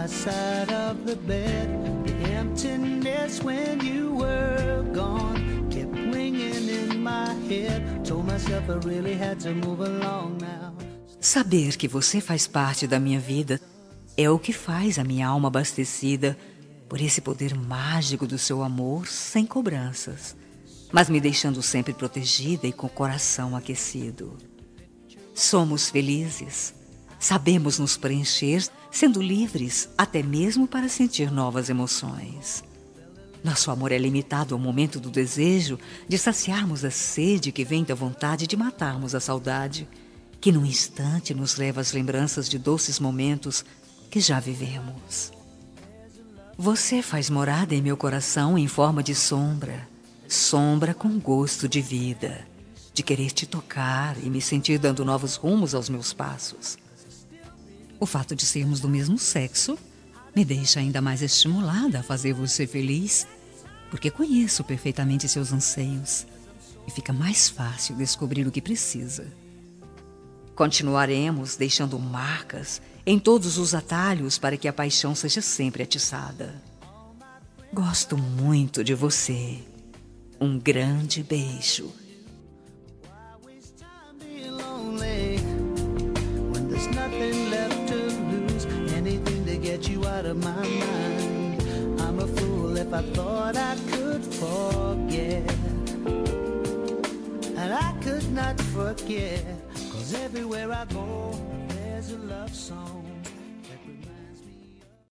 my side of the bed. The emptiness when you were gone kept ringing in my head. Told myself I really had to move along now. Saber que você faz parte da minha vida é o que faz a minha alma abastecida por esse poder mágico do seu amor sem cobranças, mas me deixando sempre protegida e com o coração aquecido. Somos felizes, sabemos nos preencher, sendo livres até mesmo para sentir novas emoções. Nosso amor é limitado ao momento do desejo de saciarmos a sede que vem da vontade de matarmos a saudade, que num instante nos leva às lembranças de doces momentos que já vivemos. Você faz morada em meu coração em forma de sombra, sombra com gosto de vida, de querer te tocar e me sentir dando novos rumos aos meus passos. O fato de sermos do mesmo sexo me deixa ainda mais estimulada a fazer você feliz, porque conheço perfeitamente seus anseios e fica mais fácil descobrir o que precisa. Continuaremos deixando marcas em todos os atalhos para que a paixão seja sempre atiçada. Gosto muito de você. Um grande beijo. Cause everywhere I go, there's a love song.